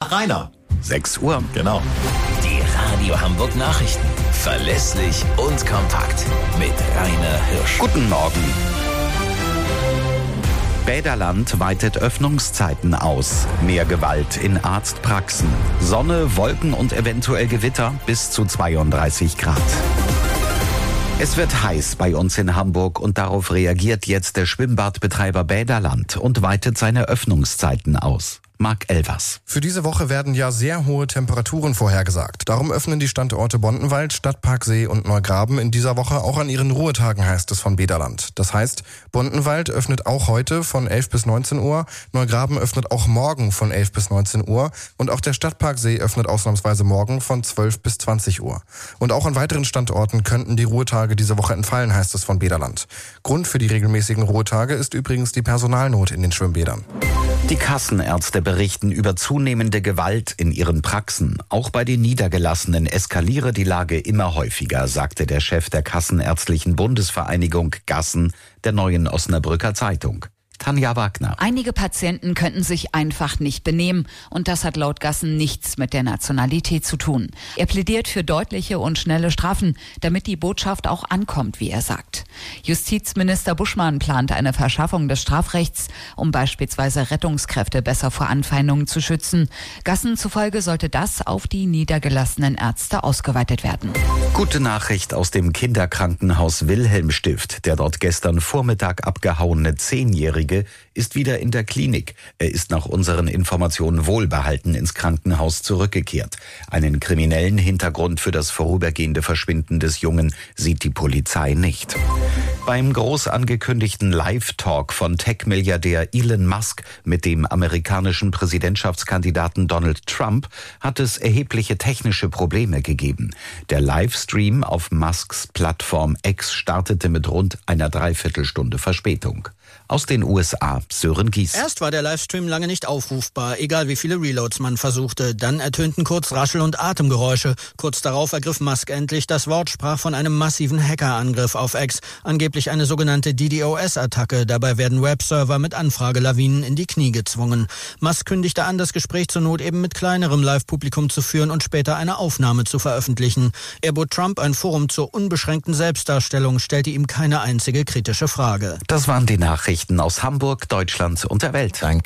Rainer. 6 Uhr. Genau. Die Radio Hamburg Nachrichten. Verlässlich und kompakt. Mit Rainer Hirsch. Guten Morgen. Bäderland weitet Öffnungszeiten aus. Mehr Gewalt in Arztpraxen. Sonne, Wolken und eventuell Gewitter bis zu 32 Grad. Es wird heiß bei uns in Hamburg und darauf reagiert jetzt der Schwimmbadbetreiber Bäderland und weitet seine Öffnungszeiten aus. Marc Elvers. Für diese Woche werden ja sehr hohe Temperaturen vorhergesagt. Darum öffnen die Standorte Bontenwald, Stadtparksee und Neugraben in dieser Woche auch an ihren Ruhetagen, heißt es von Bäderland. Das heißt, Bontenwald öffnet auch heute von 11 bis 19 Uhr, Neugraben öffnet auch morgen von 11 bis 19 Uhr und auch der Stadtparksee öffnet ausnahmsweise morgen von 12 bis 20 Uhr. Und auch an weiteren Standorten könnten die Ruhetage diese Woche entfallen, heißt es von Bäderland. Grund für die regelmäßigen Ruhetage ist übrigens die Personalnot in den Schwimmbädern. Die Kassenärzte berichten über zunehmende Gewalt in ihren Praxen. Auch bei den Niedergelassenen eskaliere die Lage immer häufiger, sagte der Chef der Kassenärztlichen Bundesvereinigung Gassen der Neuen Osnabrücker Zeitung. Tanja Wagner. Einige Patienten könnten sich einfach nicht benehmen und das hat laut Gassen nichts mit der Nationalität zu tun. Er plädiert für deutliche und schnelle Strafen, damit die Botschaft auch ankommt, wie er sagt. Justizminister Buschmann plant eine Verschärfung des Strafrechts, um beispielsweise Rettungskräfte besser vor Anfeindungen zu schützen. Gassen zufolge sollte das auf die niedergelassenen Ärzte ausgeweitet werden. Gute Nachricht aus dem Kinderkrankenhaus Wilhelmstift. Der dort gestern Vormittag abgehauene 10-Jährige ist wieder in der Klinik. Er ist nach unseren Informationen wohlbehalten ins Krankenhaus zurückgekehrt. Einen kriminellen Hintergrund für das vorübergehende Verschwinden des Jungen sieht die Polizei nicht. Beim groß angekündigten Live-Talk von Tech-Milliardär Elon Musk mit dem amerikanischen Präsidentschaftskandidaten Donald Trump hat es erhebliche technische Probleme gegeben. Der Livestream auf Musks Plattform X startete mit rund einer Dreiviertelstunde Verspätung. Aus den USA, Sören Gies. Erst war der Livestream lange nicht aufrufbar, egal wie viele Reloads man versuchte. Dann ertönten kurz Raschel- und Atemgeräusche. Kurz darauf ergriff Musk endlich das Wort, sprach von einem massiven Hackerangriff auf X. Angeblich eine sogenannte DDoS-Attacke. Dabei werden Webserver mit Anfragelawinen in die Knie gezwungen. Musk kündigte an, das Gespräch zur Not eben mit kleinerem Live-Publikum zu führen und später eine Aufnahme zu veröffentlichen. Er bot Trump ein Forum zur unbeschränkten Selbstdarstellung, stellte ihm keine einzige kritische Frage. Das waren die Nachrichten aus Hamburg, Deutschland und der Welt. Danke.